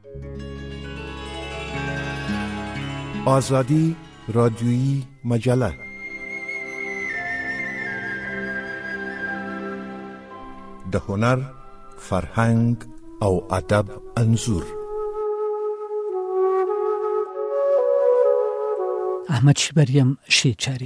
آزادی رادیویی مجله. د هنر، فرهنګ او ادب انځور. احمد شبریم شیچاری.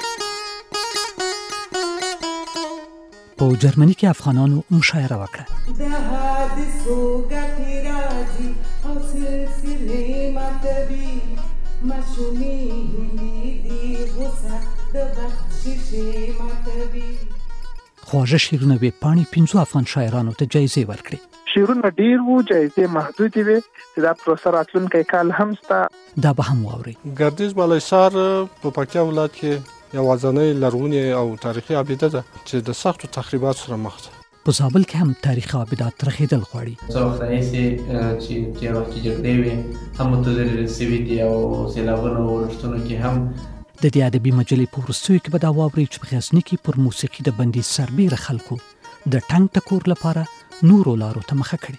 په جرمني کې افغانانو مشاعره وکړه. د حادثو ګټې راځي او سلسلې ماتوي، ماشومې هیلې دي غوسه د بخششې ماتوي. خواږه شعرونه وې پاڼې 5 افغان شاعرانو ته جایزې ورکړې. شعرونه ډیر وو، جایزې محدودې وې چې دا پروسه راتلونکی کال هم ستا. دا به هم واورئ. ګردیز بالاحصار په پکتیا ولایت کې یوازینۍ لرغونې او تاریخي آبده ده چې د سختو تخریباتو سره مخ ده. په زابل کې هم تاریخي آبدات رغېدل غواړي. څو وخت راهیسې چې تېر وخت کې جګړې وې هم متضرر سوي دي او سیلابونو ورښتونو کې هم. د دې ادبي مجلې په وروستیو کې به دا واورئ چې په غزني کې پر موسیقي د بندي سربیره خلکو د ټنګ ټکور لپاره نورو لارو ته مخه کړې.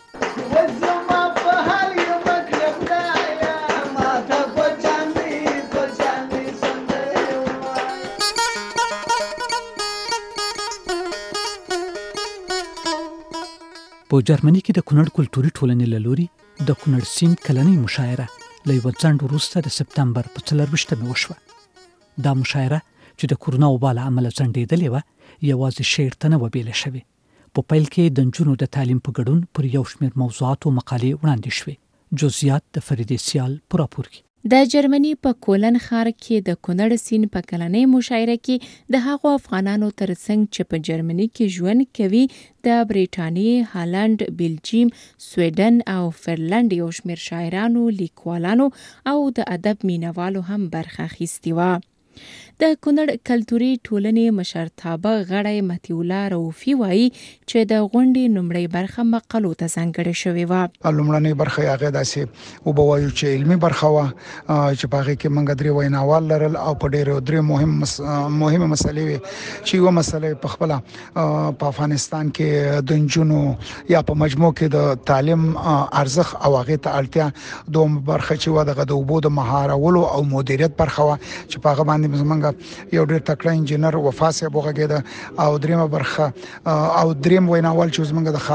په جرمني کې د کونړ کلتوري ټولنې له لوري د کونړ سیند کلنۍ مشاعره له یوه ځنډ وروسته د سپتمبر په 24مه وشوه. دا مشاعره چې د کورونا وبا له امله ځنډېدلې وه یوازې شعر ته نه وه بیله شوې. په پیل کې د نجونو د تعلیم په ګډون پر یو شمېر موضوعاتو مقالې وړاندې شوې. جزئیات د فریدې سیال په راپور کې. د جرمني په کولن ښار کې د کونړ سیند په کلنۍ مشاعره کې د هغو افغانانو ترڅنګ چې په جرمني کې ژوند کوي د برېټانیې، هالند، بلجیم، سویډن او فرلند یو شمېر شاعرانو، لیکوالانو او د ادب مینوالو هم برخه اخیستې وه. د کونړ کلتوري ټولنې مشرتابه غړی مطیع الله رؤفي وایي چې د غونډې لومړۍ برخه مقالو ته ځانګړې شوې وه. لومړنۍ برخه یې هغه داسې وبوایو چې علمي برخه وه چې په هغې کې موږ 3 ویناوال لرل او په ډېرې 3 مهمه مسلې وې چې یوه مسله په خپله په افغانستان کې د نجونو یا په مجموع کې د تعلیم ارزښت او هغې ته اړتیا. دوم برخه چې وه دغه د اوبو د مهارولو او مدیریت برخه وه چې په هغه باندې زمونږ یو ډېر تکړه انجینر وفا صاحب وغږېده. او دریمه برخه او دریم ویناوال چې زمونږ د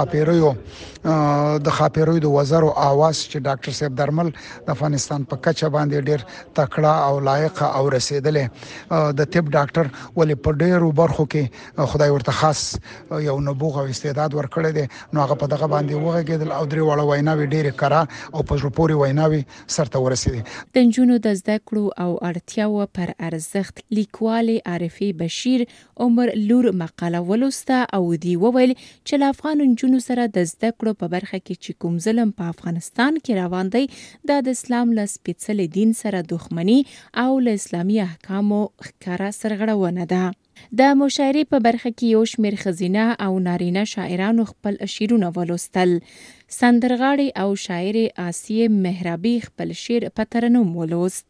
خاپیریو د وزارو آواز چې ډاکټر صاحب درمل د افغانستان په کچه باندې ډېر تکړه او لایق او رسیدلې د طب ډاکټر ولې په ډېرو برخو کې خدای ورته خاص یو نبوغ او استعداد ورکړی دی. نو هغه په دغه باندې وغږېدل او 3 وړه ویناوې ډېرې کره او په زړه پورې ویناوې سرته ورسېدې. د نجونو د زده کړو او اړتیاو پر ارزښت لیکوالې عارفې بشیر عمر لور مقاله ولوسته او دی وویل چې له افغان نجونو سره د زده کړو په برخه کې چې کوم ظلم په افغانستان کې روان دی دا د اسلام له سپېڅلي دین سره دښمني او له اسلامي احکامو ښکاره سرغړونه ده. د مشاعرې په برخه کې یو شمېر ښځینه او نارینه شاعرانو خپل شعرونه ولوستل. سندرغاړې او شاعرې آسیې مهرابي خپل شعر په ترنم ولوست.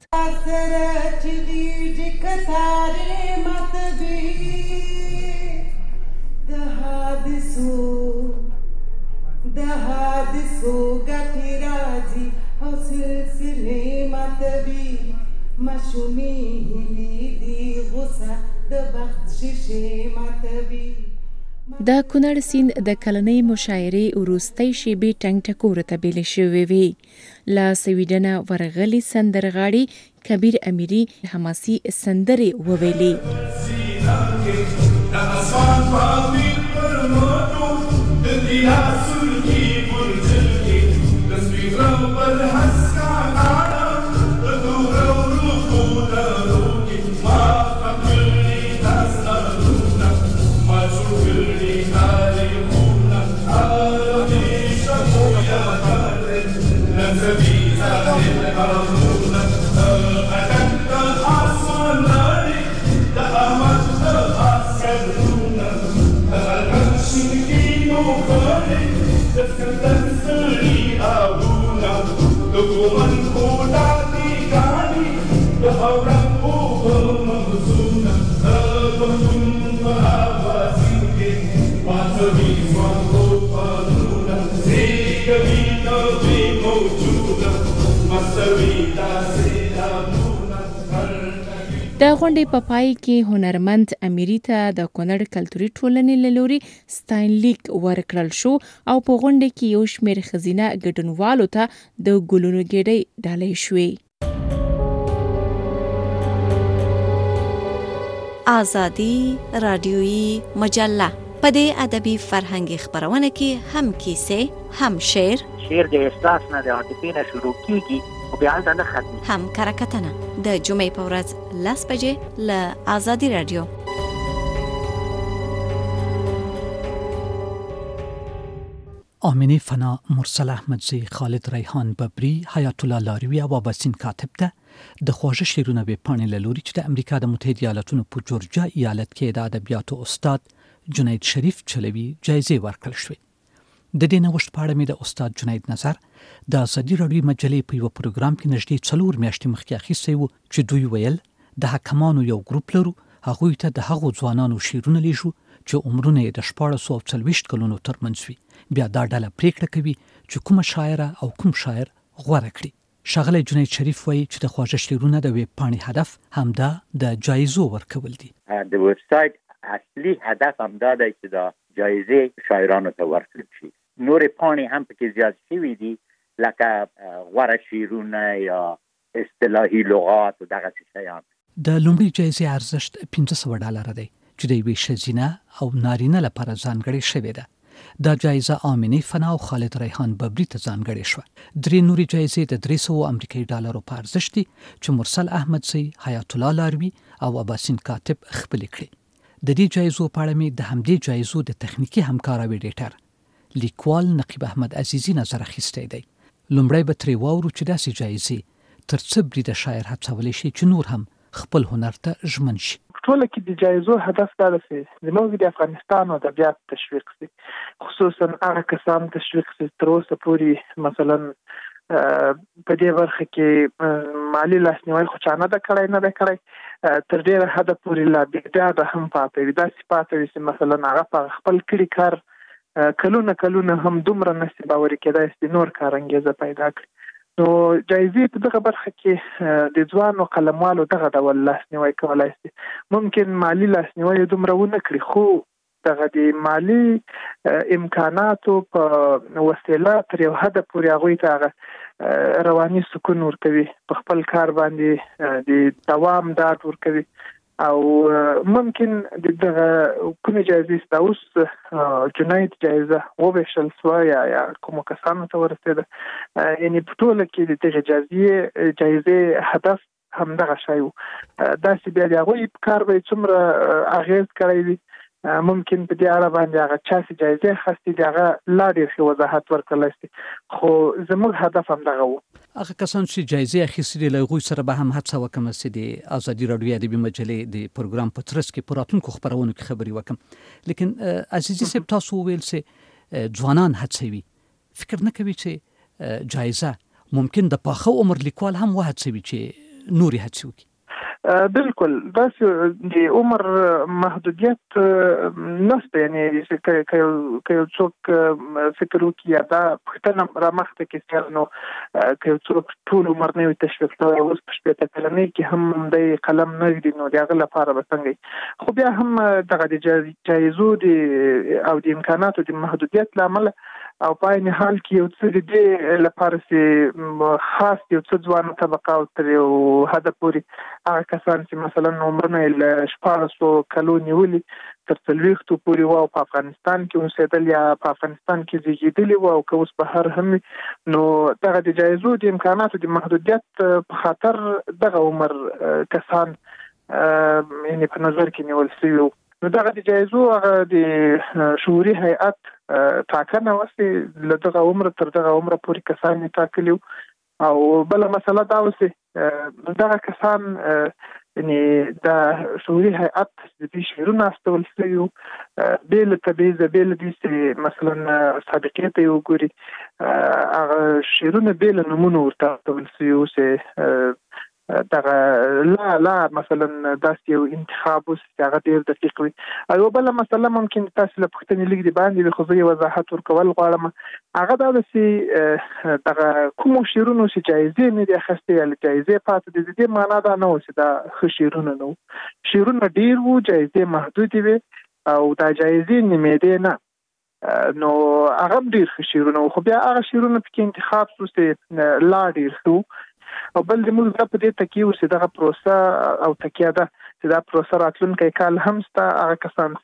د حادثو ګټې راځي او سلسلې ماتوي، ماشومې هیلې دي غوسه د بخششې ماتوي. د کونړ سیند د کلنۍ مشاعرې وروستۍ شېبې ټنګ ټکورو ته بیلې شوې وې. له سویډنه ورغلي سندرغاړي کبیر امیري حماسي سندرې وویلې. Wie د غونډې په پای کې هنرمند امیري ته د کونړ کلتوري ټولنې له لوري ستاینلیک ورکړل شو او په غونډې کې یو شمېر ښځینه ګډونوالو ته د ګلونو ګېډۍ ډالۍ شوې. آزادي رادیویي مجله په دې ادبي فرهنګي خبرونه کې هم کیسې، هم شعر د احساس نه د عاطفې نه شروع کیږي او بیا هلته نه ختمي، هم کرکټنه د جمعې په ورځ 10 بجې له آزادي رادیو. آمینه فنا، مرسل احمدزی، خالد ریحان ببری، حیات الله لاروی او اباسین کاتب ته د خواږه شعرونه به پاڼې له لوري چې د امریکا د متحده ایالاتونو په جورجیا ایالت کې د ادبیاتو استاد جنید شریف چلوي جایزې ورکړل شوې. د دې نوښت په اړه مې د استاد جنید نظر د آزادي راډیو مجلې په یو پروګرام کې نږدې 4 میاشتې مخکې اخیستی و چې دوی ویل د حکمانو یو ګروپ لرو، هغوی ته د هغو ځوانانو شعرونه لیږو چې عمرونه یې د 1440 کلونو ترمنځ وي. بیا دا ډله پریکړه کوي چې کومه شاعره او کوم شاعر غوره کړي. ښاغلی جنید شریف وایي چې د خواږه شعرونه د ویب پاڼې هدف همدا د جایزو ورکول دي. د ویب سایټ اصلي هدف همدا دی چې دا جایزې شاعرانو ته ورکړل شي. نور پاڼې هم پکې زیات شوي دي لکه غوره شعرونه یا اصطلاحي لغات او دغه شیان. د لومړۍ جایزې ارزښت $500 دی چې د یوې ښځینه او نارینه لپاره ځانګړې شوې ده. دا جایزه آمینه فنا او خالد ریحان ببری ته ځانګړې شوه. 3 نورې جایزې د $300 امریکایي په ارزښت دي چې مرسل احمدزی، حیات الله لاروی او اباسین کاتب خپل کړي. د دې جایزو په اړه مې د همدې جایزو د تخنیکی همکار او ایډیټر لیکوال نقیب احمد عزیزی نظر اخیستی دی. لومړی به ترې واورو چې داسې جایزې تر څه بریده شاعر هڅولی شي چې نور هم خپل هنر ته ژمن شي. ټول کې د جایزو هدف دا دی چې زموږ د افغانستان او ادبیات تشویق شي، خصوصا هغه کسان تشویق شي تر اوسه پورې مثلا په دې برخه کې مالی لاسنیوي خو چانه د کړای نه د کړای تر ډیره حد پورې لا بیا د هم پاتې وي. دا صفات چې مثلا هغه په خپل کړي کار کلونه هم دومره نصیب باور کېدای چې نور کار انګیزه پیدا کړي. نو جایزې په دغه برخه کې د ځوانو قلموالو دغه ډول لاسنیوي کولای شي. ممکن مالی لاسنیوي دومره ونه کړي خو دغه د مالی امکاناتو په وسیله تر یو حد پورې هغوی ته رواني سکون ورکوي، په خپل کار باندې د دوام ډاډ ورکوي او ممکن دغه کومې جایزې اوس جنید جایزه وبېښل شوه یا کومو کسانو ته ورسېده، یعنې په ټوله کې د دغه جایزې هدف همدغه شی و. داسې بیا د هغوی په کار به څومره اغېز کړی وي ممکن په دې اړه باندې هغه چا چې جایزې اخیستې دي هغه لا ډېر ښه وضاحت ورکړلی شي، خو زموږ هدف همدغه و. هغه کسان چې جایزې اخیستې دي له هغوی سره به هم هڅه وکړم چې د ازادي راډیو ادبي مجلې د پروګرام په ترڅ کې په راتلونکو خپرونو کې خبرې وکړم. لیکن عزیزي صاحب تاسو وویل چې ځوانان هڅوي، فکر نه کوي چې جایزه ممکن د پاخه عمر لیکوال هم وهڅوي چې نورې هڅې وکړي؟ بالکل داسې د عمر محدودیت نشته، یعنی که یو څوک فکر وکړي یا دا پوښتنه رامخته کړي نو که یو څوک ټول عمر نه وي تشویق شوی اوس په 80 کلنۍ کې هم د قلم نه ږدي نو د هغه لپاره به څنګه وي. خو بیا هم دغه د جایزو او د امکاناتو د محدودیت له امله او په عین حال کې یو څه د دې لپاره چې خاص یو څه ځوانه طبقه او تر یو حد پورې هغه کسان چې مثلا عمرونه یې له 1400 کلو نیولي تر 40 پورې وو په افغانستان کې اوسېدل یا په افغانستان کې زیږېدلي وو او که اوس بهر هم نو دغه د جایزو د امکاناتو د محدودیت په خاطر دغه عمر کسان یعنې په نظر کې نیول شوي وو. نو دغه د جایزو هغه د شعوري هیئت ټاکنه وسي له دغه عمر تر دغه عمر پورې کسان یې ټاکلي او بله مسله دا وسي دغه کسان یعنې د شعوري هیئت د دې شعرونه استول شوي وو بې له تبعیضه بې له دې چې مثلا سابقې ته یې وګوري هغه شعرونه بې له نومونو ورته استول شوي وو چې دغه لا مثلا داسې یو انتخاب اوس هغه ډیر دقیق وي. او بل مسله ممکن تاسو له پوښتنې لیک دی باندې خو زه وضاحت ورکول غواړم. هغه دا چې دغه کوم شیرونو چې جایزې نه دي اخیستې یا جایزې پاتې دي، دې معنا دا نه و چې دا ښه شیرونه نه وو. شیرونه ډیر وو، جایزې محدودې وي او دا جایزې نیمېدې نه، نو هغه ډیر ښه شیرونه وو. خو بیا هغه شیرونه پکې انتخاب شو چې لا ډیر ښه. او بل د موږ په دې تکیه چې دغه پروسه او تکیه ده چې دا پروسه راتلونکی کال هم ستا هغه کسان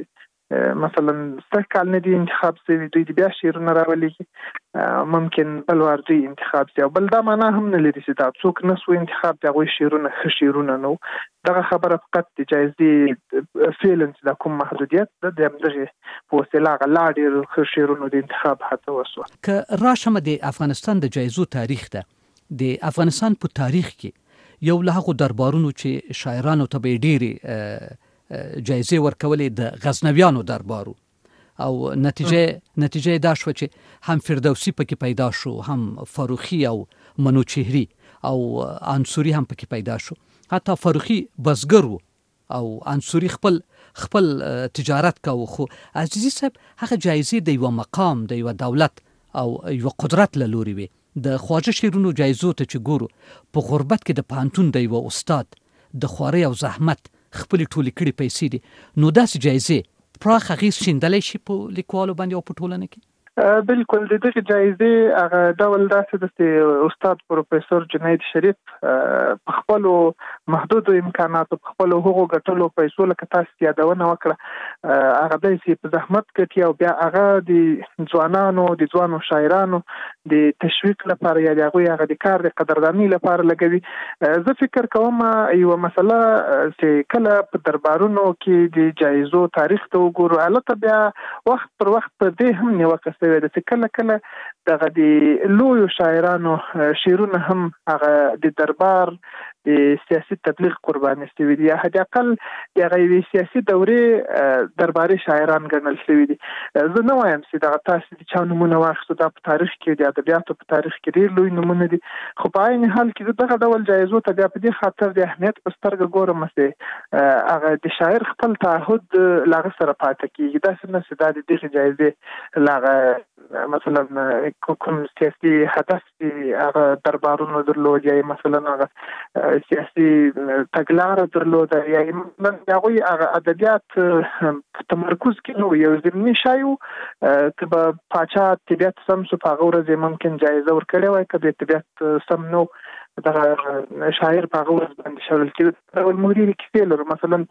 چې مثلا سږ کال نه دي انتخاب شوي دوی بیا شیرونه راولېږي، ممکن بل وار دوی انتخاب شي. او بل دا معنا هم نه لري چې دا څوک نه سو انتخاب د هغوی شیرونه ښه شیرونه نه وو. دغه خبره فقط د جایزې فعلا چې دا کوم محدودیت ده د همدغې په وسیله هغه لا ډېر ښه شیرونو د انتخاب هڅه وسوه. که راشم د افغانستان د جایزو تاریخ ده، د افغانستان په تاریخ کې یو له هغو دربارونو چې شاعرانو ته به ډېرې جایزې ورکولې د غزنویانو دربارو، او نتیجه دا شوه چې هم فردوسي پکې پیدا شو، هم فاروخي او منوچهري او انصوري هم پکې پیدا شو. حتی فاروخي بزګر و او انصوري خپل تجارت کوو. خو عزیزي صاحب هغه جایزې د یوه مقام، د یوه دولت او یوه قدرت له لوري وي. د خواجه شیرونو جایزو ته چې ګورو، په غربت کې د پوهنتون د یوه استاد د خوارۍ او زحمت خپلې ټولې کړي پیسې دي، نو داسې جایزې پراخ اغېز شیندلی شي په لیکوالو باندې او په ټولنه کې؟ بالکل. د دغه جایزې هغه ډول داسې د استاد پروفیسور جنید شریف په خپلو محدودو امکاناتو، په خپلو هغو ګټلو پیسو لکه تاسو یادونه وکړه، هغه داسې په زحمت ګټي او بیا هغه د ځوانو شاعرانو د تشویق لپاره یا د هغوی هغه د کار د قدردانۍ لپاره لګوي. زه فکر کوم یوه مسله چې کله په دربارونو کې د جایزو تاریخ ته وګورو، هلته بیا وخت پر وخت په دې هم نیوکه شوې ده چې کله دغه د لویو شاعرانو شعرونه هم هغه د دربار د سیاسي تبلیغ قرباني شوي دي، یا حد اقل د هغه یوې سیاسي دورې درباري شاعران ګڼل شوي دي. زه نه وایم چې دغه تاسو د چا نومونه واخیستو، دا په تاریخ کې د ادبیاتو په تاریخ کې ډېر لوی نومونه دي، خو په عین حال کې دغه ډول جایزو ته بیا په دې خاطر د اهمیت په سترګه ګورم چې هغه د شاعر خپل تعهد له هغه سره پاتې کېږي. داسې نه چې دا د دغې جایزې له هغه مثلا کوم سیاسي هدف چې هغه دربارونو درلود، یا مثلا هغه سیاسي تګلاره درلوده، یا مثلا هغوی هغه ادبیات په تمرکز کې نه و، یو ضمني شی و. که به پاچا طبیعت سم شو په هغه ورځ ممکن جایزه ورکړې وای، که به طبیعت سم نه دغه شاعر په هغه ورځ باندې شړل کېده. ډول موري کیسې لرو، مثلا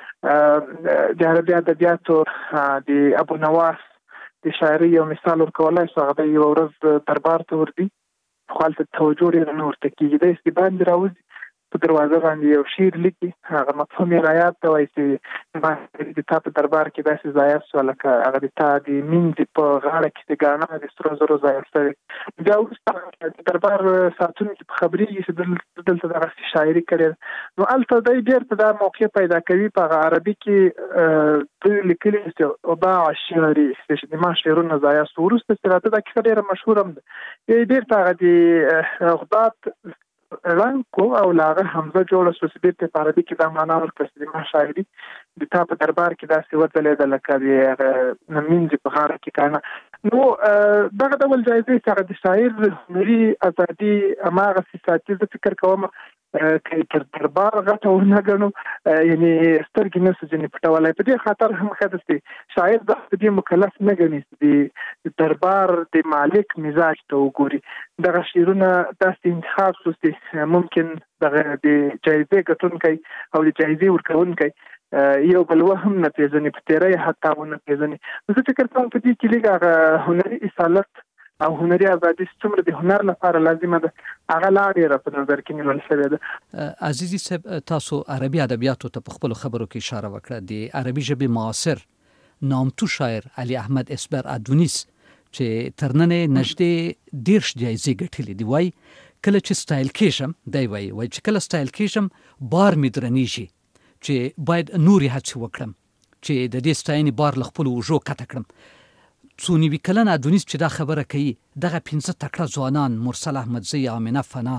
په د عربي ادبیاتو د ابو نواس د شاعري یو مثال ورکولای شو. هغه یو ورځ دربار ته ورځي، خو هلته توجه ډېره نه ورته کېږي، دی چې باندې راوځي په دروازه باندې یو شعر لیکي، هغه مفهوم یې رایاد ته وایي چې د تا په دربار کې داسې ضایع شوه لکه هغه د تا د مینځې په غاړه کې د ګاڼه د سرو زرو ضایع شوی. بیا وروسته د دربار ساتونکي په خبرېږي چې دلته دغسې شاعري کړې ده، نو هلته دی بېرته دا موقع پیدا کوي په هغه عربي کې دوی لیکلي چې اباع شعري چې د ما شعرونه ضایع شو. وروسته چې راته دا کیسه ډېره مشهوره هم ده، بېرته هغه د غدات رنګ کو او لاغه حمزه جوړه شو چې بیرته په عربي کې دا معنا ورکړه چې ما شاعري د تا په دربار کې داسې وځلېده لکه د مینځې په غاړه کې کنه. نو دغه ډول جایزې چې هغه د شاعر هنري ازادي هماغسې ساتي. زه فکر کوم که تر دربار غټه ونه ګڼو، یعنې سترګې نه شو ځینې پټولی. په دې خاطر هم ښه ده چې شاعر د دې مکلف نه ګڼي چې د دربار د مالک مزاج ته وګوري. دغه شعرونه داسې انتخاب شو چې ممکن دغه د جایزې ګټونکی او د جایزې ورکوونکی یو بل وهم نه پېژني، په تېری حتی ونه پېژني. زه فکر کوم په دې کې لږ هغه هنري اصالت او هنري ازادي څومره د هنر لپاره لازمه ده، هغه لا ډېره په نظر کې نیول شوې ده. عزیزي صاحب، تاسو عربي ادبیاتو ته په خپلو خبرو کې اشاره وکړه. د عربي ژبې معاصر نامتو شاعر علي احمد اسبر ادونیس چې تر ننه نږدې 10 جایزې ګټلې دي، وایي کله چې سټایل کېږم، دی وایي چې کله سټایل کېږم بار مې درنیږي، چې باید نورې هڅې وکړم چې د دې ستاینې بار له خپلو اوږو کته کړم. څو نوي کلن ادونیس چې دا خبره کوي، دغه 15 تکړه ځوانان مرسل احمدزی، آمنه فنا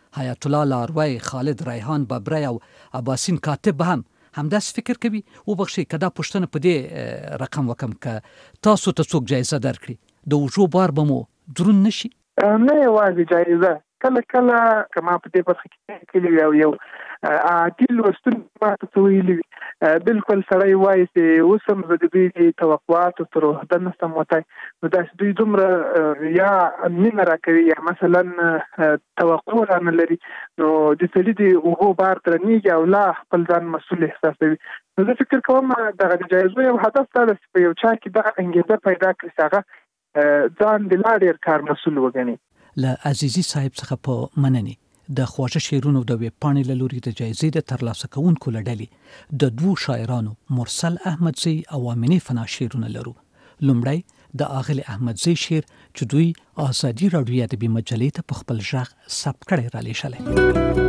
حیات الله لاروی، خالد ریحان ببری او عباسین کاتب هم همداس فکر کوي. وبخښئ که دا پوښتنه په دې رقم وکم که تاسو ته څوک جایزه درکړي د اوږو بار به مو دروند نشي؟ نه یوازې جایزه، کله کله که ما په دې برخه کې کلی او یو عادل لوستونکي ما ته ویلي وي، بالکل سړی وایي چې اوس هم زه د دوی توقعاتو تر عهده نشم وتی، نو داسې دوی دومره یا مینه راکوي یا مثلا توقع رانه لري، نو د سړي د اوږو بار درنېږي او لا خپل ځان مسؤل احساسوي. نو زه فکر کوم دغه د جایزو یو هدف دا ده چې په یو چا کې دغه انګېزه پیدا کړي چې هغه ځان د لا ډېر کار مسؤل وګڼي. له عزیزي صاحب څخه په مننې د خواږه شعرونو د ویبپاڼې له لوري د جایزې د ترلاسه کوونکو له ډلې د دوو شاعرانو مرسل احمدزی او آمینې فنا شعرونه لرو. لومړی د اغلې احمدزی شعر چې دوی آزادي راډیو ادبي مجلې ته په خپل غږ ثبت کړی را لیږلی.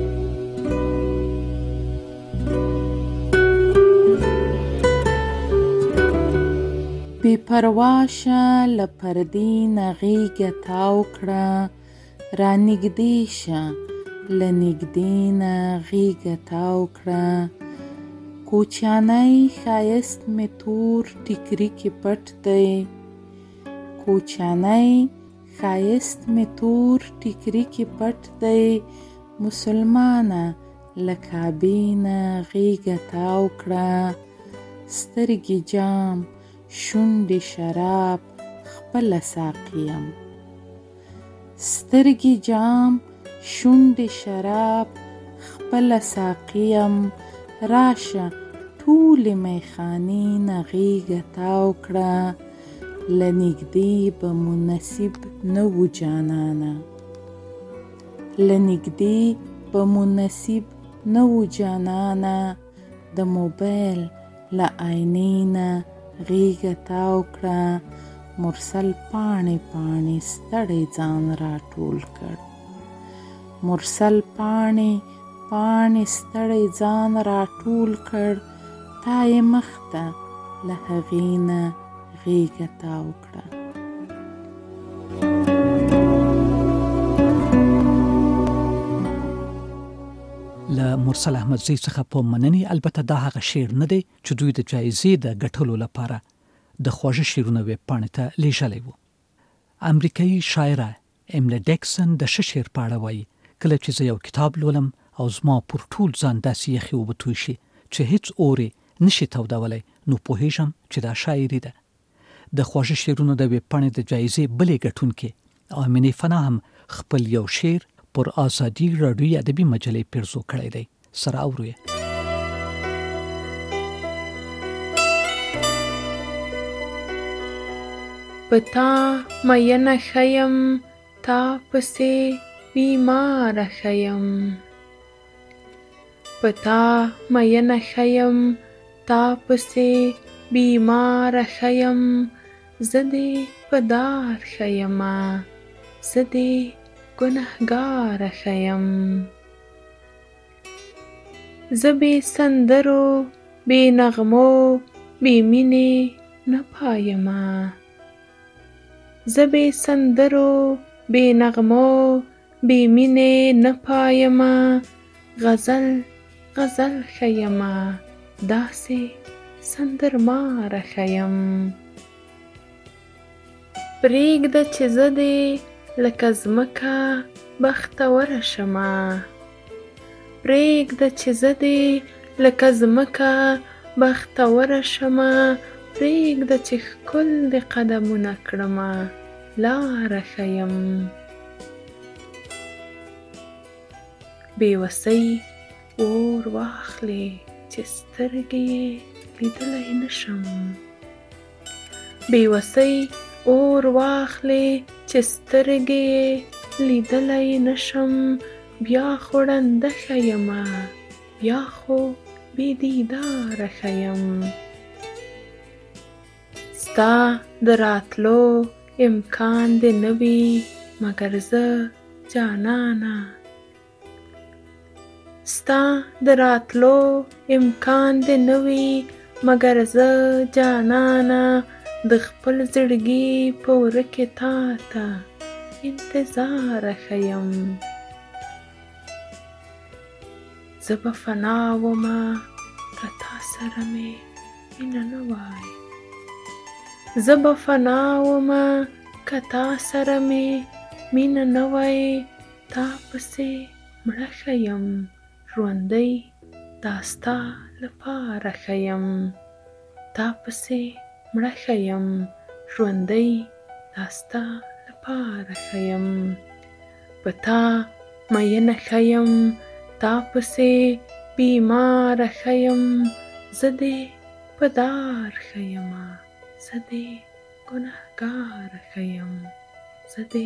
بی پرواشه لپردی نغیگه تاو کړه، را نږدې شه لنږدې نغیگه تاو کړه، کوچانی ښایست می تور ټیکری کې پټ دی، کوچانی ښایست می تور ټیکری کې پټ دی، مسلمانه لکابې نغیگه تاو کړه، سترګې جام شونډې شراب خپله ساقیم، سترګې جام شونډې شراب خپله ساقیم، راشه ټولې میخانې نه غیږه تاو کړه، له نږدې به مو نصیب نه وو جانانه، له نږدې به مو نصیب نه وو جانانه، د موبایل له آینې نه غیږه تاو کړه، مرسل پاڼې پاڼې ستړی ځان راټول کړ، مرسل پاڼې پاڼې ستړی ځان راټول کړ، تا یې مخ ته له هغې نه غیږه تاو کړه. له مرسل احمدزی څخه په مننې. البته دا هغه شعر نه دی چې دوی د جایزې د ګټلو لپاره د خواږه شعرونه ویبپاڼې ته لیږلی وو. امریکایي شاعره ایمله ډیکسن د ښه شعر په اړه وایي، کله چې زه یو کتاب لولم او زما پر ټول ځان داسې یخې اوبه توی شي چې هیڅ اور یې نشي تودولی، نو پوهیږم چې دا شاعري ده. د خواږه شعرونو د ویبپاڼې د جایزې بلې ګټونکې آمینې فنا هم خپل یو شعر پر آزادی راډیو ادبي مجلې پیرزو کړی دی. سره اورو یې. پتا مینه خیم تا پسې بیمار خیم، پتا مینه خیم تا پسې بیمار خیم، زدی پدار خیما زدی گناهگار خیم، زبی سندرو بی نغمو بی مینی نپایما، زبی سندرو بی نغمو بی مینی نپایما، غزل غزل خیما داسی سندرمار خیم، پریږده چې زه دې لکه ځمکه بختوره شمه، پریږده چې زه دې لکه ځمکه بختوره شمه، پریږده چې ښکل دې قدمونه کړمه لاره ښیم، بېوسۍ اور واخلې چې سترګې یې لیدلی نشم، بېوسۍ اور واخلې چې سترګې یې لیدلی نشم، بیا خو ړنده ښه یمه بیا خو بې دیداره ښه یم، ستا د راتلو امکان دې نه وي مګر زه جانانه، ستا د راتلو امکان دې نه وي مګر زه جانانه، د خپل زړګي په وره کې تا ته انتظاره ښه یم، زه به فنا ومه که تا سره مې مینه نه وای. زه به فنا ومه که تا سره مې مینه نه وای. تا پسې مړه ښه یم ژوندی دا ستا لپاره ښه یم. تا پسې مړه ښه یم ژوندی دا ستا لپاره ښه یم. په تا مینه ښه یم تا پسې بیماره ښه یم. زه دې په دار ښه یمه زه دې ګنهګاره ښه یم. زه دې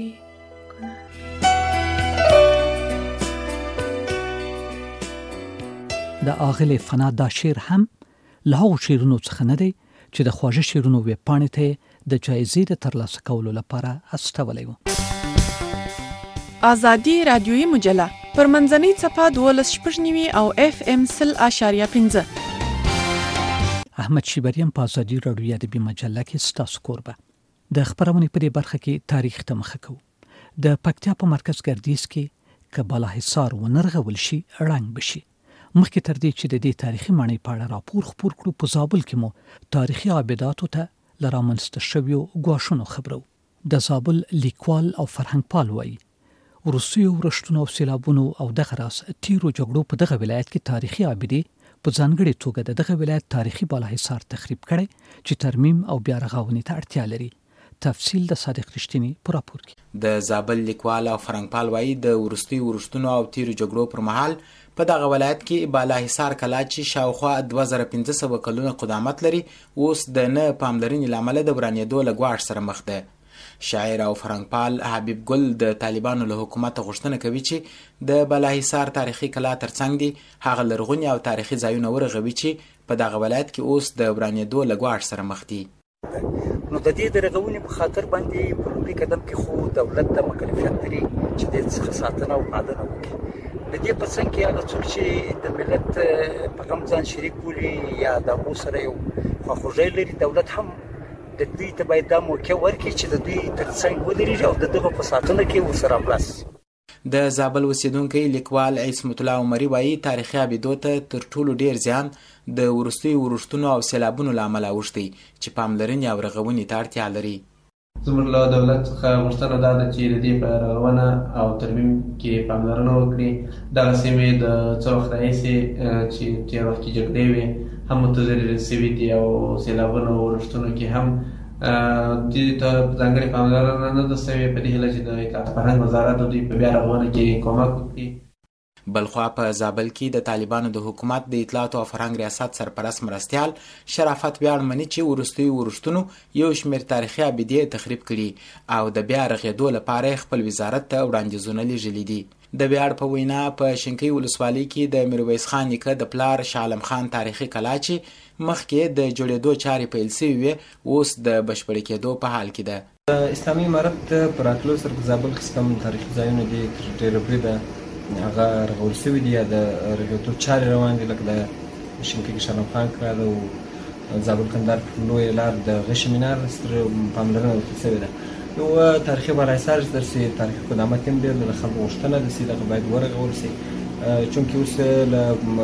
د آغلې فنا دا شعر هم له هغو شعرونو څخه نه دی چې د خواږه شعرونو ویبپاڼې ته د جایزې د ترلاسه کولو لپاره استولی و. آزادي رادیویي مجله پر منځنۍ څپه 12.9 او FM 100.5. احمد شیبریم په آزادي رادیویي ادبي مجله کې ستاسو کوربه. د خبرونې په دې برخه کې تاریخ ته مخه کوو. د پکتیا په مرکز ګردیز کې که بالاحصار ونرغول شي ړنګ بشي. مخکې تر دې چې د دې تاریخي ماڼۍ په اړه راپور خپور کړو په زابل کې مو تاریخي عابداتو ته له رامنځته شویو ګواښونو خبرو. د زابل لیکوال او فرهنګ پال وایي وروستیو ورښتونو او سیلابونو او دغه راز تیرو جګړو په دغه ولایت کې تاریخي عابدې په ځانګړې توګه دغه ولایت تاریخي بالاحصار تخریب کړی چې ترمیم او بیا رغونې ته اړتیا لري. تفصیل د صادق رښتینی په راپور کې. د زابل لیکوال او فرهنګ پال وایي د وروستیو ورښتونو او تیرو جګړو پر مهال په دغه ولایت کې بالاحصار کلا چې شاوخوا 2500 کلونه قدامت لري اوس د نه پاملرنې له امله د ورانېدو له ګواښ سره مخ ده. شاعر او فرهنګپال حبیب ګل د طالبانو له حکومت غوښتنه کوي چې د بالاحصار تاریخي کلا ترڅنګ دي هغه لرغوني او تاریخي ځایونه ورغوي چې په دغه ولایت کې اوس د ورانېدو له ګواښ سره مخ دي. نو د دې د رغونې په خاطر باندې په لومړي قدم کې خو دولت د مکلفیت لري چې د څخه ساتنه او پالنه وکړي. د دې په څنګ کې هغه څوک چې د ملت په غم ځان شریک بولي یا د هغو سره یو خواخوږي لري دولت هم د دوی ته باید دا موقع ورکړي چې د دوی تر څنګ ودرېږي او د دغه په ساتنه کې ورسره هملاس. د زابل اوسیدونکی لیکوال عصمت الله عمري وایي تاریخي عابدو ته تر ټولو ډیر زیان د وروستیو ورښتونو او سیلابونو له امله اوښتی چې پاملرنې او رغونې ته اړتیا لري. زموږ له دولت څخه غوښتنه دا ده چې د دې په رغونه او ترمیم کې پاملرنه وکړي. دغه سیمې د څه وخت راهیسې چې تېر وخت کې جګړې وې هم متضررې سوي دي او سیلابونو او ورښتونو کې هم دې ته ځانګړې پاملرنه نه ده سوې په دې هیله چې د اطلاعات فرهنګ وزارت دوی په بیا رغونه کې کومک وکړي. بلخوا په زابل کې د طالبانو د حکومت د اطلاعات او فرهنګ ریاست سرپرست مرستیال شرافت ویاړ مني چې وروستیو ورښتونو یو شمېر تاریخي عابدې تخریب کړي او د بیا رغېدو لپاره خپل وزارت ته وړاندیزونه لیږلي دي. د ویاړ په وینا په شینکۍ ولسوالۍ کې د میرویس خان نیکه د پلار شاه عالم خان تاریخي کلا چې مخکې د جوړېدو چارې پیل شوې وې اوس د بشپړې کېدو په حال کې ده. اسلامي امارت په راتلو سره په زابل کې کوم تاریخي ځایونه دي تر ډېره بریده هغه رغول شوي دي یا د رغېدو چارې روان دي لکه د شینکۍ کې شاه عالم خان کلا ده او زابل کندهار لویه لار د غشي مینار ستره پاملرنه ورکړل شوې ده. یو تاریخي بالاحصار چې درسي تاریخي قدامت هم ډېر د خلکو غوښتنه ده چې دغه باید ورغول شي چونکې اوس له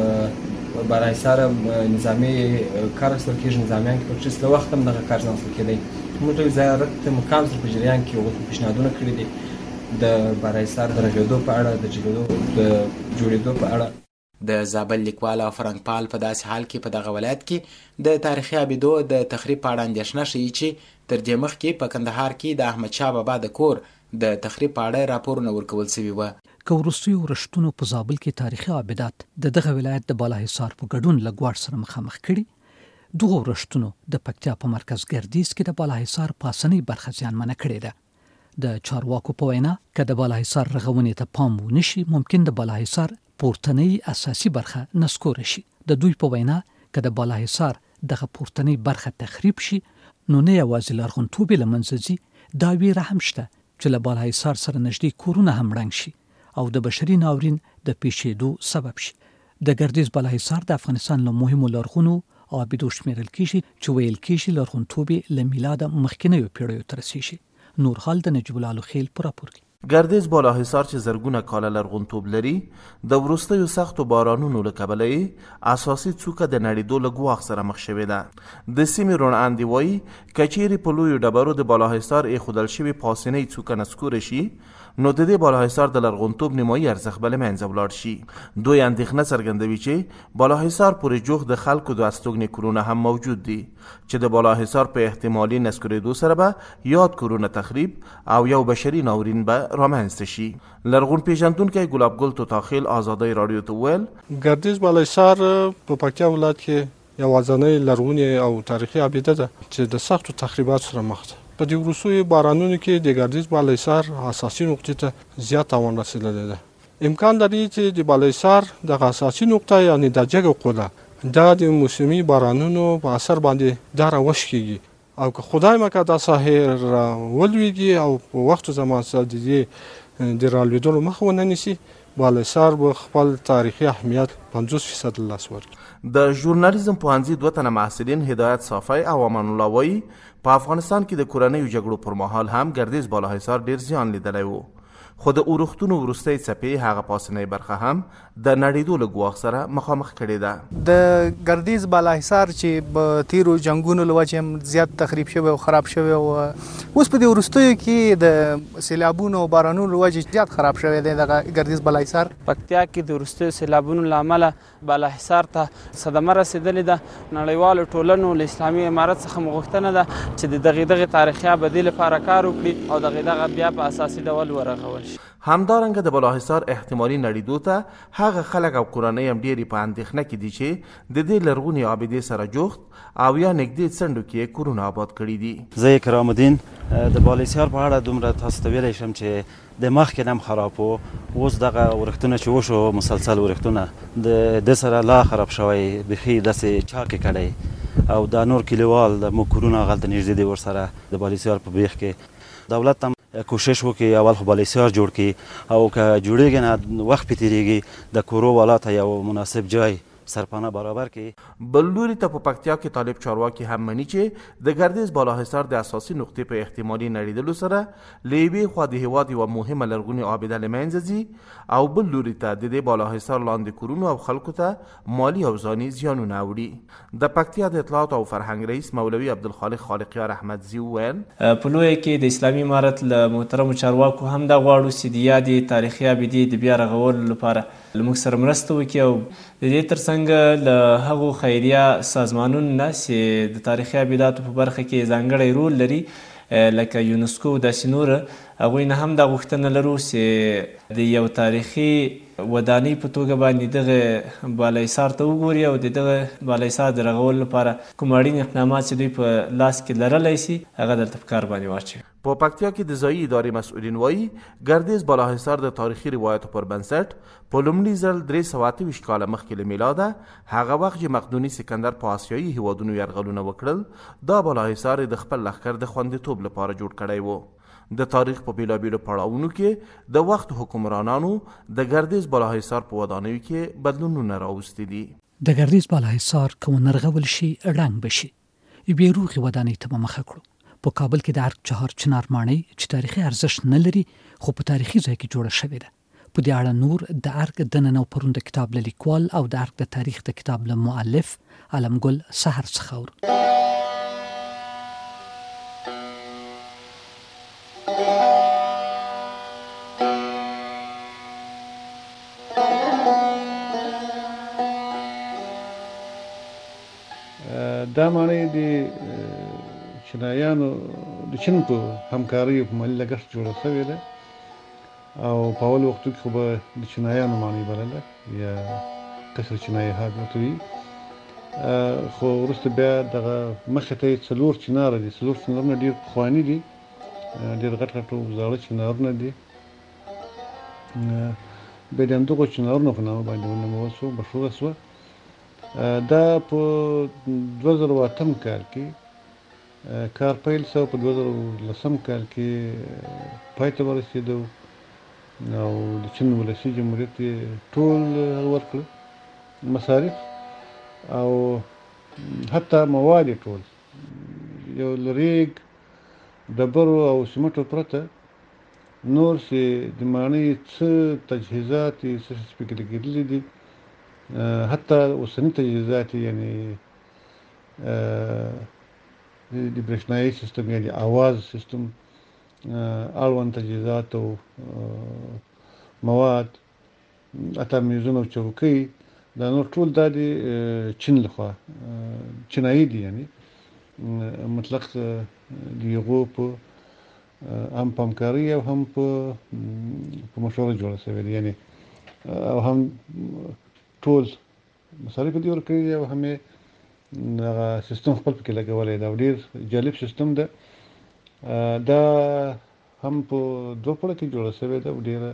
بالاحصار نظامي کار اخیستل کېږي نظامیان کې پکې له وخت هم دغه کار نه اخیستل کېدی. موږ د وزارت مقام سره په جریان کې هغوی پیشنهادونه کړي دي د بالاحصار د رغېدو په اړه د جوړېدو په اړه. د زابل لیکوال او فرهنګپال په داسې حال کې په دغه ولایت کې د تاریخي عابدو د تخریب په اړه اندېښنه ښیي چې تر دې مخکې په کندهار کې د احمدشاه بابا د کور د تخریب په اړه راپورونه ورکول شوي وه. که وروستیو ورښتونو په زابل کې تاریخي عابدات د دغه ولایت د بالاحصار په ګډون له ګواښ سره مخامخ کړي، دغه ورښتونو د پکتیا په مرکز ګردیز کې د بالاحصار پاسنۍ برخه زیانمنه کړې ده. د چارواکو په وینا که د بالاحصار رغونې ته پام ونشي ممکن د بالاحصار پورتنۍ اساسي برخه نسکوره شي. د دوی په وینا که د بالاحصار دغه پورتنۍ برخه تخریب شي نو نه یوازې لرغونتوب له منځه ځي، دا ویره هم شته چې له بالاحصار سره نږدې کورونه هم ړنګ شي او د بشري ناورین د پیښېدو سبب شي. د ګردیز بالاحصار د افغانستان له مهمو لرغونو عابدو شمیرل کېږي چې ویل کېږي لرغونتوب له میلاده مخکینیو پیړیو ته رسیږي. نور حال د نجیب الله خیل په راپور کې. ګردیز بالاحصار چې زرګونه کاله لرغونتوب لري د وروستیو سختو بارانونو له کبله یې اساسي څوکه د نړېدو له ګواښ سره مخ شوې ده. د سیمې روڼ اندي وایي که چیرې په لویو ډبرو د بالاحصار ایښودل شوې پاسنۍ څوکه نسکوره شي نو د دې بالاحصار د لرغونتوب نیمایي ارزښت به له منځه ولاړ شي. دوی اندېښنه څرګندوي چې بالاحصار پورې جوخت د خلکو د استوګنې کورونه هم موجود دي چې د بالاحصار په احتمالي نسکورېدو سره به یاد کورونه تخریب او یو بشري ناورین به رامنځته شي. لرغون پیژندونکی ګلاب ګل توتاخیل آزادۍ راډیو ته وویل ګردیز بالاحصار په پکتیا ولایت کې یوازینۍ لرغونې او تاریخي ابیده ده چې د سختو تخریباتو سره مخ ده. په دې وروستیو بارانونو کې د ګردیز بالاحصار اساسي نقطې ته زیات تاوان رسېدلی ده. امکان لري چې د بالاحصار دغه اساسي نقطه یعنې د جګه قله دا د موسمي بارانونو په اثر باندې دا راوشکېږي او که خدای مکه دا ساحې راولویږي او په وخت زمان سره د دې د رالوېدلو مخه ونه نیسي بالاحصار به خپل تاریخي اهمیت 50% لاس ورکړي. د ژورنالیزم پوهنځي 2 تنه محصلین هدایت صافی او امان الله وایي په افغانستان کې د کورنیو جګړو پر مهال هم ګردیز بالاحصار ډیر زیان لیدلی و خو د اورښتونو وروستۍ څپې هغه پاسنۍ برخه هم د نړېدو له ګواښ سره مخامخ کړې ده. د ګردیز بالاحصار چې په تیرو جنګونو له وجې هم زیات تخریب شوی او خراب شوی او اوس په دې وروستیو کې د سیلابونو او بارانونو له وجې زیات خراب شوی دی دغه ګردیز بالاحصار. پکتیا کې د وروستیو سیلابونو له امله بالاحصار ته صدمه رسېدلې ده. نړیوالو ټولنو له اسلامي امارت څخه غوښتنه ده چې د دغې تاریخي ابدي لپاره کار وکړي او دغه بیا په اساسي ډول ورغول شي. همدارنګه د بالاحصار احتمالي نړېدو ته هغه خلک او کورنۍ هم ډېرې په اندېښنه کې دي چې د دې لرغونې عابدې سره جوخت او یا نږدې څنډو کې کورونه آباد کړي دي. زه کرام الدین د بالاحصار په اړه دومره تاسو ته ویلی شم چې د مخکې هم خراب و اوس دغه ورښتونه چې وشو مسلسل ورښتونه د سره لا خراب شوی بیخي داسې چاکې کړی او دا نور کلیوال د موږ کورونه هغلته نږدې دي ورسره د بالاحصار په بیخ کې دولت هم کوشش وکړي اول خو بالاحصار جوړ کړي او که جوړېږي نه وخت پې تېرېږي د کورو والا ته یو مناسب جای سرپناه برابر کړي. بل لوري ته په پکتیا کې طالب چارواکي هم مني چې د ګردیز بالاحصار د اساسي نقطې په احتمالي نړېدلو سره له یوې خوا د هېواد یوه مهمه لرغونې عابده له منځه ځي او بل لوري ته د دې بالاحصار لاندې کورونو او خلکو ته مالي او ځاني زیانونه اوړي. د پکتیا د اطلاعات او فرهنګ رئیس مولوي عبدالخالق خالقیار احمدزي وویل په لویه کې د اسلامي امارت له محترمو چارواکو هم دا غواړو چې د یادې تاریخي عابدې د بیا رغولو لپاره له موږ سره مرسته وکړي او د دې ترڅنګ له هغو خیریه سازمانونو نه چې د تاریخي عابداتو په برخه کې ځانګړی رول لري لکه یونسکو داسې نور هغوی نه هم دا غوښتنه لرو چې د یو تاریخي ودانۍ په توګه باندې دغه بالاحصار ته وګوري او د دغه بالاحصار د رغولو لپاره کوم اړین اقدامات چې دوی په لاس کې لرلی شي هغه دلته په کار باندې واچوي. په پکتیا کې د ځایي ادارې مسؤلین وایي ګردیز بالاحصار د تاریخي روایتو پر بنسټ په لومړي ځل 328 کاله مخکې له میلاده هغه وخت چې مقدوني سکندر په آسیایي هیوادونو یرغلونه وکړل دا بالاحصار د خپل لښکر د خوندیتوب لپاره جوړ کړی و. د تاریخ په بیلابیلو پړاوونو کې د وخت حکمرانانو د ګردیز بالاحصار په ودانیو کې بدلونونه راوستي دي. د ګردیز بالاحصار که ونرغول شي ړنګ بشي یوې روغې ودانۍ ته به مخه کړو. په کابل کې د ارګ چهار چنار ماڼۍ چې تاریخي ارزښت نه لري خو په تاریخي ځای کې جوړه شوې ده. په دې اړه نور د ارګ دننه او پرون د کتاب له لیکوال او د ارګ د تاریخ د کتاب له مؤلف علمګل سحر څخه اورو. دا ماڼۍ د چینایانو د چین په همکارۍ په مالي لګښت جوړه شوې ده او په اول وختو کې خو به د چینایانو ماڼۍ بلله یا قصر چینایي ها ورته وایي خو وروسته بیا دغه مخې ته یې 4 چناره دي. 4 چنارونه ډېر پخواني دي ډېر غټ غټ او زاړه چنارونه دي. بیا د همدغو چنارونو په نامه باندې ونومول شو مشهوره شوه. دا په 2008 کال کې کار پیل شو په 2010 کال کې پای ته ورسېدو او د چین ولسي جمهوریت ټول ورکړه مصارف او حتی مواد ټول یو لریګ ډبرو او سمټو پرته نور چې د ماڼۍ څه تجهیزات یې څه سپېکې لګېدلي دي، حتی اوسني تجهیزات یعنې د برېښنایي سیستم یا د اواز سیستم اړوند تجهیزات او مواد، حتی میزونه او چوکۍ، دا نور ټول دا د چین لخوا چینایي دي، یعنې مطلق د هغو په هم په همکارۍ او هم په مشوره جوړه شوې ده، یعنې او هم ټول مصارف دې ورکړي دي او هم یې هغه سیستم خپل پکې لګولی ده او ډېر جالب سیستم ده. دا هم په دوه پوړه کې جوړه شوې ده او ډېره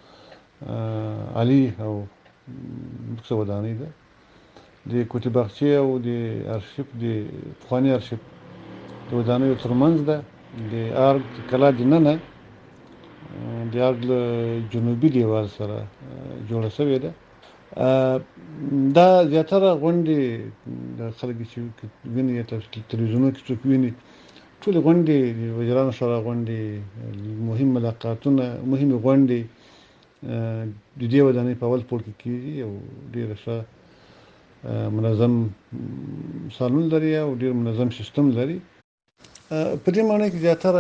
عالي او لوکسه ودانۍ ده. د کوټې باغچې او د ارشیف د پخواني ارشیف د ودانیو ترمنځ ده. د ارګ کلا دننه د ارګ له جنوبي دیوال سره جوړه شوې ده. دا زیاتره غونډې د خلک چې ویني یا تلویزیونونو کې څوک ویني، ټولې غونډې د وزیرانو سره غونډې، مهم ملاقاتونه، مهمې غونډې د دې ودانۍ په اول پوړ کې کېږي او ډېره ښه منظم سالون لري او ډېر منظم سیستم لري. په دې معنی کې زیاتره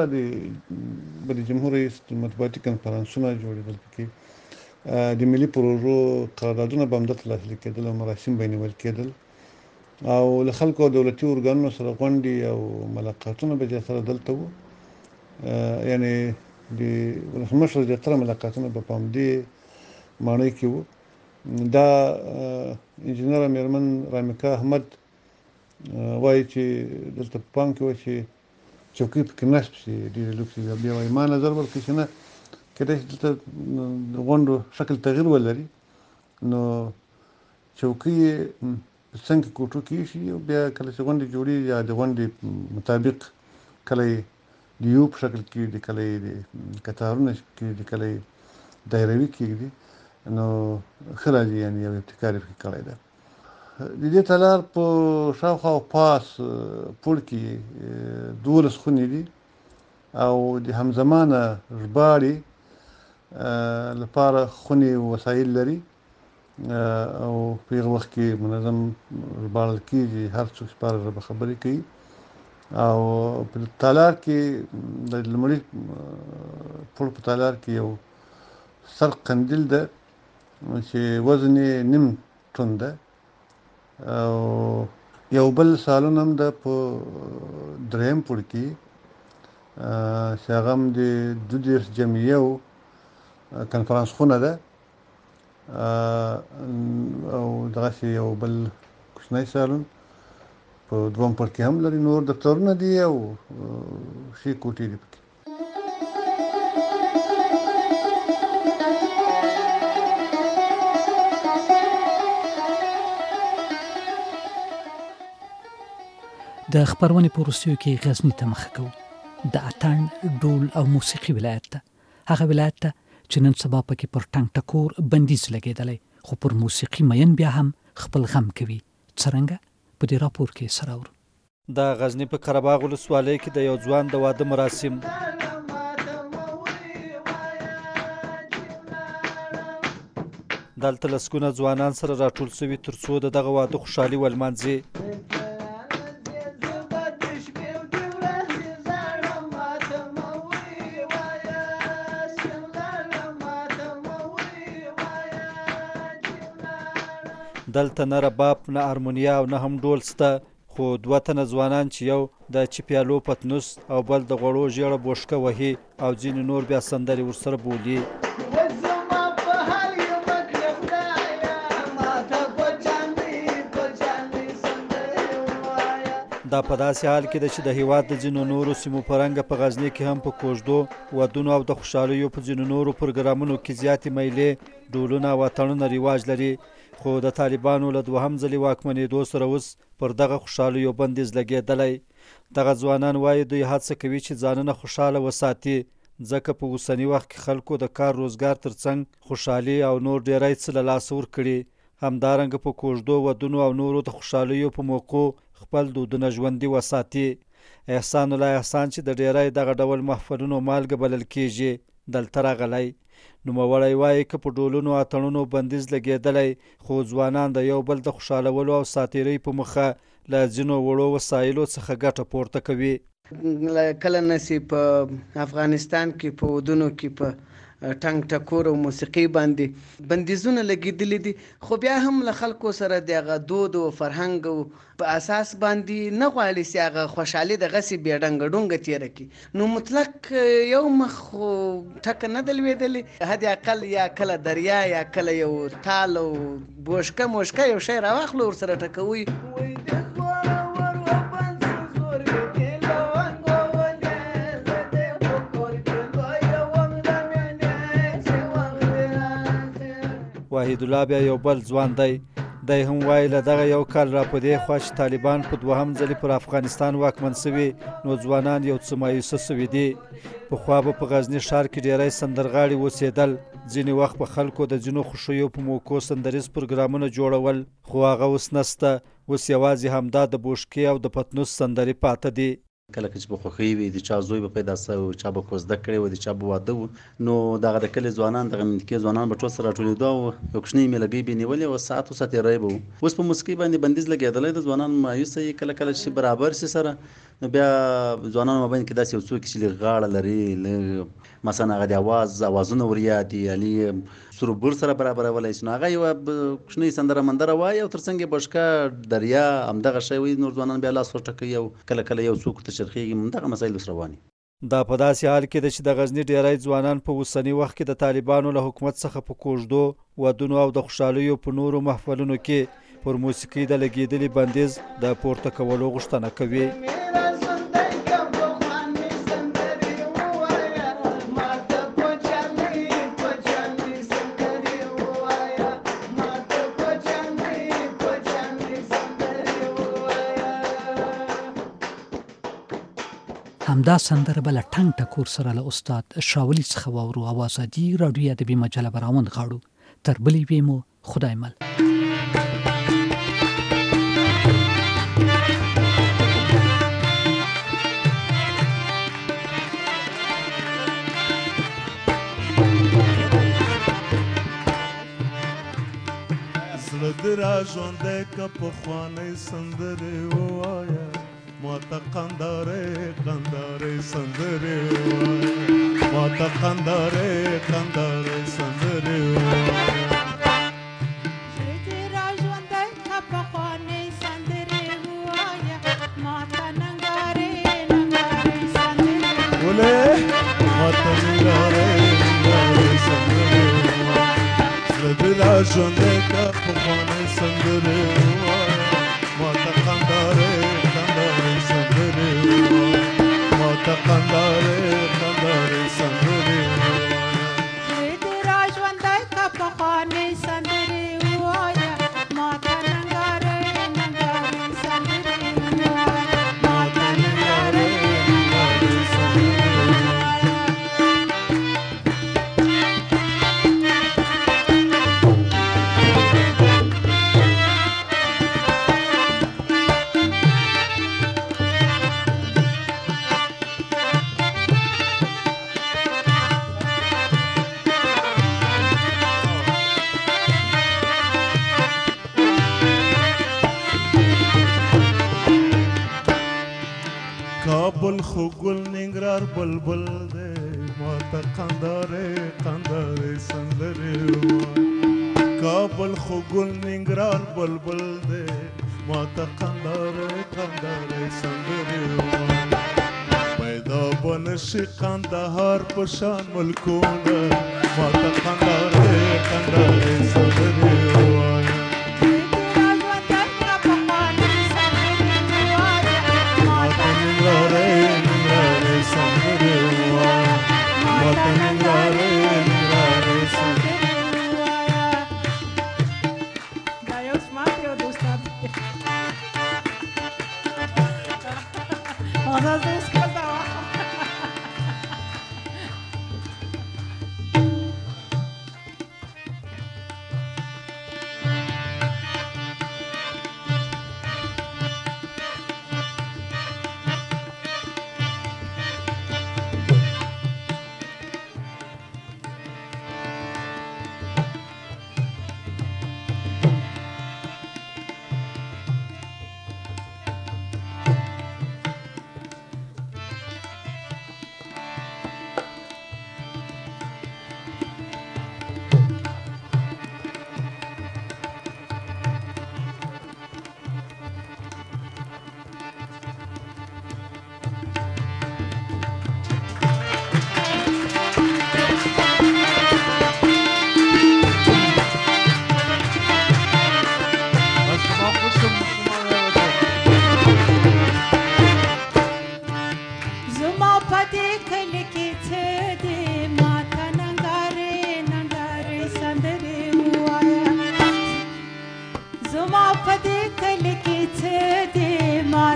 د جمهور رئیس د مطبوعاتي کنفرانسونه جوړېدل، پکې د ملي پروژو قراردادونه به همدلته لاسلیک کېدل او مراسم به یې نیول کېدل او له خلکو او دولتي ارګانونو سره غونډې او ملاقاتونه به زیاتره دلته وو. یعنې د ولسمشر زیاتره ملاقاتونه به په همدې ماڼۍ کې وو. دا انجینره میرمن رامیکا احمد وایي چې دلته په پام کې وه چې چوکۍ پکې نصب شي، ډېرې لوکسې. بیا وایي ما نظر ورکړ چې نه، کېدای شي دلته د غونډو شکل تغییر ولري، نو چوکۍ یې په څنګ کې کوټو کې ایښي او بیا کله چې غونډې جوړېږي یا د غونډې مطابق کله یې د یو په شکل کېږدي، کله یې د کتارونه کېږدي، کله یې دایروي کېږدي، نو ښه راځي. یعنې یو ابتکار یې پکې کړی ده. د دې تالار په شاوخوا او پاس پوړ کې 12 خونې دي او د همزمانه ژباړې لپاره خونې وسایل لري او په هغه وخت کې منظم ژباړل کېږي، هر څوک چې په هره ژبه خبرې کوي. او په تالار کې د لومړي پوړ په تالار کې یو سر قندیل ده چې وزن یې 0.5 ټن ده او یو بل سالون هم ده په دریم پوړ کې چې هغه هم د 22 جمعیه او کنفرانس خونه ده او دغسې یو بل کوچنی سالون په دویم پوړ کې هم لري. نور دفترونه دي او ښې کوټې دي پکې. د خبرونې په وروستیو کې غزني ته مخه کوو، د اتڼ، ډول او موسیقي ولایت ته، هغه ولایت ته چې نن سبا پکې پر ټنګ ټکور بندیز لګېدلی، خو پر موسیقي مین بیا هم خپل غم کوي. څرنګه؟ په دې راپور کې سره اورو. د غزني په قرهباغ ولسوالۍ کې د یو ځوان د واده مراسم دلته لسګونه ځوانان سره راټول شوي تر څو د دغه واده خوشحالي ولمانځي. دلته نه رباب، نه هارمونیا او نه هم ډول شته، خو 2 تنه ځوانان چې یو د چپیالو پتنوس او بل د غوړو ژیړه بوشکه وهي او ځینې نور بیا سندرې ورسره بولي. دا په داسې حال کې ده چې د هیواد د ځینو نورو سیمو په رنګه په غزني کې هم په کوژدو، ودونو او د خوشحالیو په ځینو نورو پروګرامونو کې زیاتې میلې، ډولونه او اتڼونه رواج لري. خو د طالبانو له دوهم ځلې واکمنېدو سره اوس پر دغه خوشحالیو بندیز لګېدلی. دغه ځوانان وایي دوی هڅه کوي چې ځانونه خوشحاله وساتي، ځکه په اوسني وخت کې خلکو د کار روزګار ترڅنګ خوشحالي او نور ډیری څه له لاسه ورکړي. همدارنګه په کوژدو، ودونو او نورو د خوشحالیو په موقعو خپل دودونه ژوندي وساتي. احسان الله احسان چې د ډیری دغه ډول محفلونو مالګه بلل کېږي، دلته راغلی. نوموړی وایي که په ډولونو اتڼونو بندیز لګېدلی خو ځوانان د یو بل د خوشحالولو او ساتیرۍ په موخه له ځینو وړو وسایلو څخه ګټه پورته کوي. کله نسی په افغانستان کې په ودونو کې په ټنګ ټکور او موسیقي باندې بندیزونه لګېدلي دي، خو بیا هم له خلکو سره د هغه دود او فرهنګ په اساس باندې نه غواړي چې هغه خوشحالي دغسې بې ډنګه ډونګه تېره کړي. نو مطلق یو مخ خو ټکه نه ده لوېدلې، حد اقل یا کله دریا یا کله یو تال او بوشکه موشکه یو شی راواخلو ورسره ټکوي. واحد الله بیا یو بل ځوان دی. دی هم وایي له دغه یو کال را په دې خوا چې طالبان په دوهم ځلې پر افغانستان واکمن سوي نو ځوانان یو څه مایوسه سوي دي. پخوا به په غزني ښار کې ډیری سندرغاړي اوسېدل، ځینې وخت به خلکو د ځینو خوښیو په موکو سندریز پروګرامونه جوړول، خو هغه اوس نسته. اوس یوازې همدا د بوشکې او د پتنوس سندرې پاته دي. کله چې په خوښۍ وي د چا زوی به پیدا سوی، چا به کوزده کړې وه، د چا به واده و، نو دغه د کلي ځوانان دغه منطقې ځوانان به ټول سره راټولېدو او یو کوچنۍ میلګۍ به یې نیولې او ساعت و تېری به و. اوس په موسیقۍ باندې بندیز لګېدلی د ځوانان مایوسه یې کله کله چې برابر شي سره نو بیا ځوانانو مابین کې داسې یو څوک چې لږ غاړه لري، مثلا هغه د اوازونه ور یاد دي، یعنې سروبور سره برابرولی شي، نو هغه یوه کوچنۍ سندره مندره وایي او تر څنګ یې بشکه دریا همدغه شی وایي، نور ځوانان بیا لاس ورټکوي او کله کله یو څوک ته چرخېږي، همدغه مسایل اوس روان دي. دا په داسې حال کې ده چې د غزني ډیری ځوانان په اوسني وخت کې د طالبانو له حکومت څخه په کوژدو، ودونو او د خوشحالیو په نورو محفلونو کې پر موسیقي د لګېدلي بندیز د پورته کولو غوښتنه کوي. همدا سندره به له ټنګ ټکور سره له استاد شاولي څخه واورو. او ازادي راډیو ادبي مجله به راوند غاړو. تر بلې وې مو خدای مل. زړه دې را ژوندی که پخوانۍ سندرې ووایه، ماته قندارې قندارې سندرې وایه، ماته قندارې قندارې سندرې وایه. زړه دې را ژوندی که پخوانۍ سندرې ووایه، ماته ننګارې ننګارې سندرې ولې ماته ننګارې ننګارې سندرې وایه. زړه دې را ژوندی که پخوانۍ سندرې ووایه، ماته قندارې قندارې سندرې وایه، ماته قندارې قندارې سندرې وایه. زړه دې را ژوندی که پخوانۍ سندرې ووایه، ماته ننګارې ننګارې سندرې وایه، ماته ننګارې ننګارې سندرې وایه. کابل خو ګل ننګرهار بلبل دی، ماته قندارې قندارې سندرې وایه. کابل خو ګل ننګرهار بلبل دی، ماته قندارې قندارې سندرې وایه. پیدا به نشي قندهار په شان ملکونه، ماته قندارې قندارې سندرې وایه.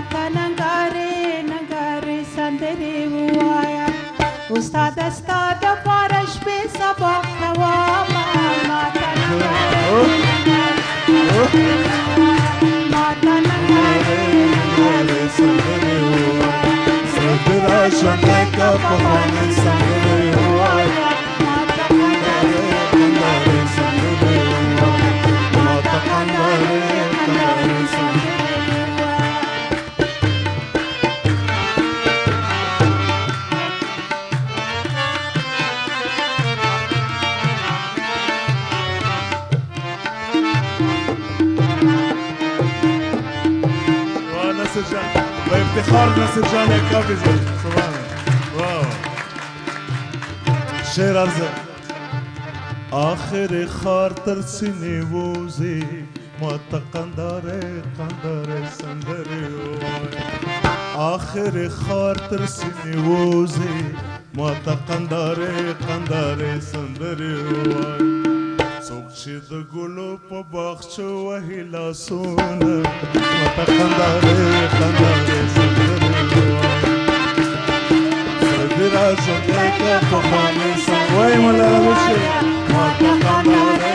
ماته ننګارې ننګارې سندرې ووایه استاد ستا دپاره شپې سبا کومه ماته ماته ننګارې ننګارې سندرې ووایه زه د راشنه که پخوانۍ سندرې ووایه ماته ننګارې ننګارې سندرې ووایه ماته ننګارې ننګارې سندرې بافتخار نصر جان کافی زد سبحان واو شعر عرضه آخر خار تر سینې ووزي ماته قنداره قنداره سندرې ووایه آخر خار تر سینې ووزي ماته قنداره قنداره سندرې ووایه څوک چې د ګلو په باغچو وهي لاسونه ماته قنداره قنداره سندرې ووایه زه دې راژوندی که پخوانۍ وایي ملا روشي ماته قنداره